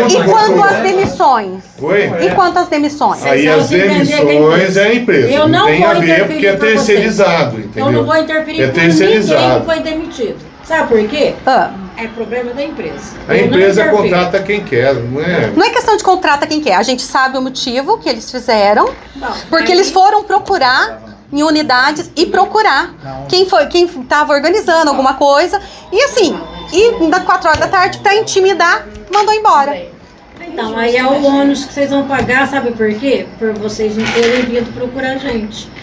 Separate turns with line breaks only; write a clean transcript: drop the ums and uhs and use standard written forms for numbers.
E quanto às demissões?
Oi?
E quanto às demissões?
Aí as demissões é a empresa.
Eu não
tem
vou
a ver
interferir
porque é
pra vocês.
terceirizado, entendeu?
Eu não vou interferir
É
com ninguém que
terceirizado.
foi demitido. Sabe por quê?
Ah.
É problema da empresa.
A
Eu não
empresa
interfiro.
contrata quem quer, não é?
Não é questão de contrata quem quer. A gente sabe o motivo que eles fizeram,
Não,
porque
aí-
eles foram procurar em unidades e procurar quem estava organizando alguma coisa. E assim, e das 4 horas da tarde, para intimidar, mandou embora.
Então, aí é o ônus que vocês vão pagar, sabe por quê? Por vocês não terem vindo procurar a gente.